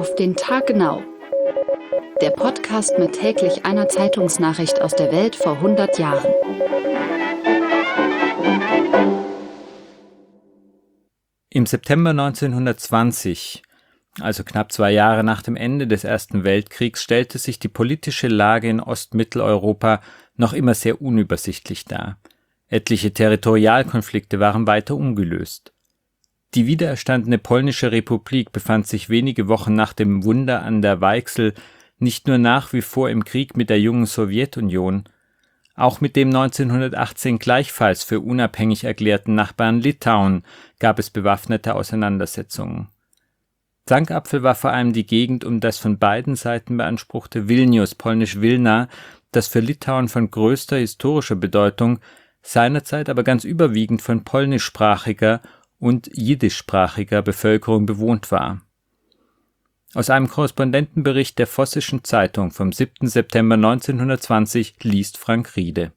Auf den Tag genau. Der Podcast mit täglich einer Zeitungsnachricht aus der Welt vor 100 Jahren. Im September 1920, also knapp 2 Jahre nach dem Ende des Ersten Weltkriegs, stellte sich die politische Lage in Ostmitteleuropa noch immer sehr unübersichtlich dar. Etliche Territorialkonflikte waren weiter ungelöst. Die wiedererstandene Polnische Republik befand sich wenige Wochen nach dem Wunder an der Weichsel nicht nur nach wie vor im Krieg mit der jungen Sowjetunion, auch mit dem 1918 gleichfalls für unabhängig erklärten Nachbarn Litauen gab es bewaffnete Auseinandersetzungen. Zankapfel war vor allem die Gegend um das von beiden Seiten beanspruchte Vilnius, polnisch Wilna, das für Litauen von größter historischer Bedeutung, seinerzeit aber ganz überwiegend von polnischsprachiger und jiddischsprachiger Bevölkerung bewohnt war. Aus einem Korrespondentenbericht der Vossischen Zeitung vom 7. September 1920 liest Frank Riede.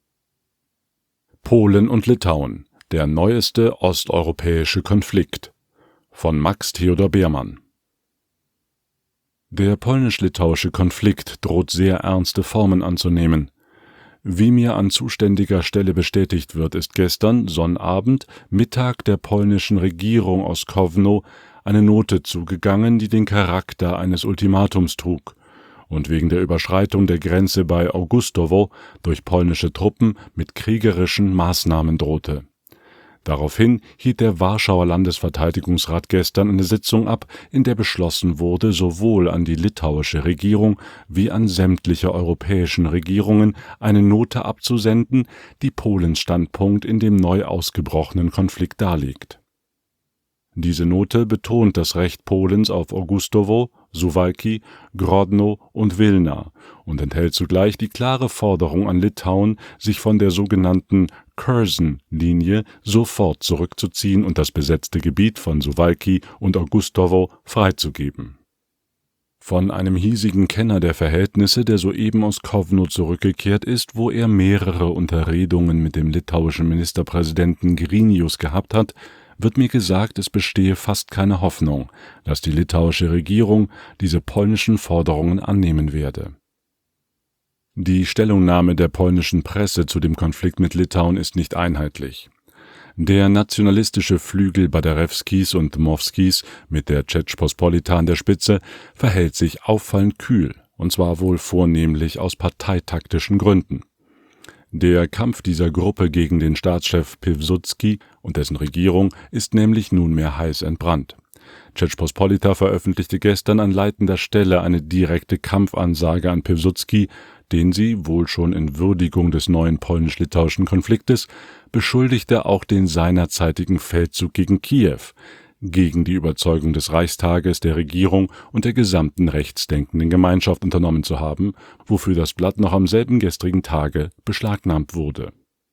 Polen und Litauen, der neueste osteuropäische Konflikt von Max Theodor Beermann. Der polnisch-litauische Konflikt droht sehr ernste Formen anzunehmen. Wie mir an zuständiger Stelle bestätigt wird, ist gestern, Sonnabend, Mittag der polnischen Regierung aus Kowno eine Note zugegangen, die den Charakter eines Ultimatums trug und wegen der Überschreitung der Grenze bei Augustowo durch polnische Truppen mit kriegerischen Maßnahmen drohte. Daraufhin hielt der Warschauer Landesverteidigungsrat gestern eine Sitzung ab, in der beschlossen wurde, sowohl an die litauische Regierung wie an sämtliche europäischen Regierungen eine Note abzusenden, die Polens Standpunkt in dem neu ausgebrochenen Konflikt darlegt. Diese Note betont das Recht Polens auf Augustowo, Suwałki, Grodno und Wilna und enthält zugleich die klare Forderung an Litauen, sich von der sogenannten Curzon-Linie sofort zurückzuziehen und das besetzte Gebiet von Suwałki und Augustowo freizugeben. Von einem hiesigen Kenner der Verhältnisse, der soeben aus Kowno zurückgekehrt ist, wo er mehrere Unterredungen mit dem litauischen Ministerpräsidenten Grinius gehabt hat, wird mir gesagt, es bestehe fast keine Hoffnung, dass die litauische Regierung diese polnischen Forderungen annehmen werde. Die Stellungnahme der polnischen Presse zu dem Konflikt mit Litauen ist nicht einheitlich. Der nationalistische Flügel Baderewskis und Dmowskis mit der Rzeczpospolita an der Spitze verhält sich auffallend kühl, und zwar wohl vornehmlich aus parteitaktischen Gründen. Der Kampf dieser Gruppe gegen den Staatschef Piłsudski und dessen Regierung ist nämlich nunmehr heiß entbrannt. Rzeczpospolita veröffentlichte gestern an leitender Stelle eine direkte Kampfansage an Piłsudski, den sie, wohl schon in Würdigung des neuen polnisch-litauischen Konfliktes, beschuldigte, auch den seinerzeitigen Feldzug gegen Kiew, gegen die Überzeugung des Reichstages, der Regierung und der gesamten rechtsdenkenden Gemeinschaft unternommen zu haben, wofür das Blatt noch am selben gestrigen Tage beschlagnahmt wurde.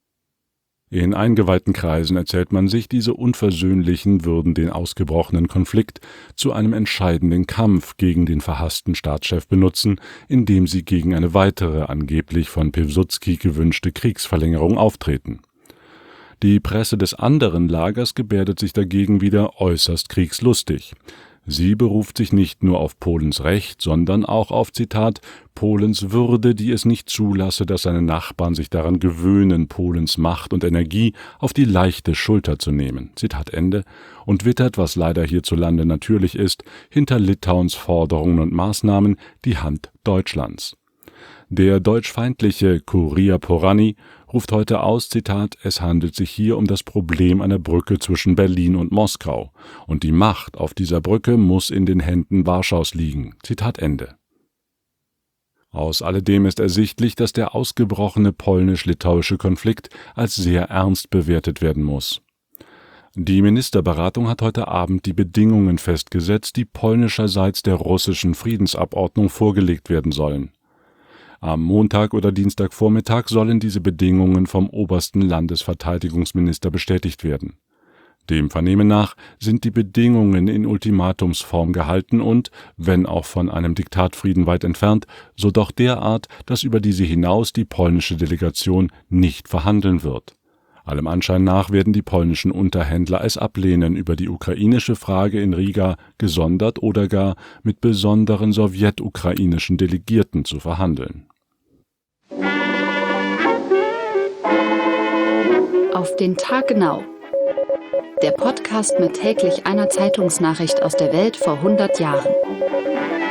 In eingeweihten Kreisen erzählt man sich, diese Unversöhnlichen würden den ausgebrochenen Konflikt zu einem entscheidenden Kampf gegen den verhassten Staatschef benutzen, indem sie gegen eine weitere, angeblich von Piłsudski gewünschte Kriegsverlängerung auftreten. Die Presse des anderen Lagers gebärdet sich dagegen wieder äußerst kriegslustig. Sie beruft sich nicht nur auf Polens Recht, sondern auch auf, Zitat, Polens Würde, die es nicht zulasse, dass seine Nachbarn sich daran gewöhnen, Polens Macht und Energie auf die leichte Schulter zu nehmen, Zitat Ende, und wittert, was leider hierzulande natürlich ist, hinter Litauens Forderungen und Maßnahmen die Hand Deutschlands. Der deutschfeindliche Kurier Porani ruft heute aus, Zitat, es handelt sich hier um das Problem einer Brücke zwischen Berlin und Moskau und die Macht auf dieser Brücke muss in den Händen Warschaus liegen, Zitat Ende. Aus alledem ist ersichtlich, dass der ausgebrochene polnisch-litauische Konflikt als sehr ernst bewertet werden muss. Die Ministerberatung hat heute Abend die Bedingungen festgesetzt, die polnischerseits der russischen Friedensabordnung vorgelegt werden sollen. Am Montag oder Dienstagvormittag sollen diese Bedingungen vom obersten Landesverteidigungsminister bestätigt werden. Dem Vernehmen nach sind die Bedingungen in Ultimatumsform gehalten und, wenn auch von einem Diktatfrieden weit entfernt, so doch derart, dass über diese hinaus die polnische Delegation nicht verhandeln wird. Allem Anschein nach werden die polnischen Unterhändler es ablehnen, über die ukrainische Frage in Riga gesondert oder gar mit besonderen sowjetukrainischen Delegierten zu verhandeln. Auf den Tag genau. Der Podcast mit täglich einer Zeitungsnachricht aus der Welt vor 100 Jahren.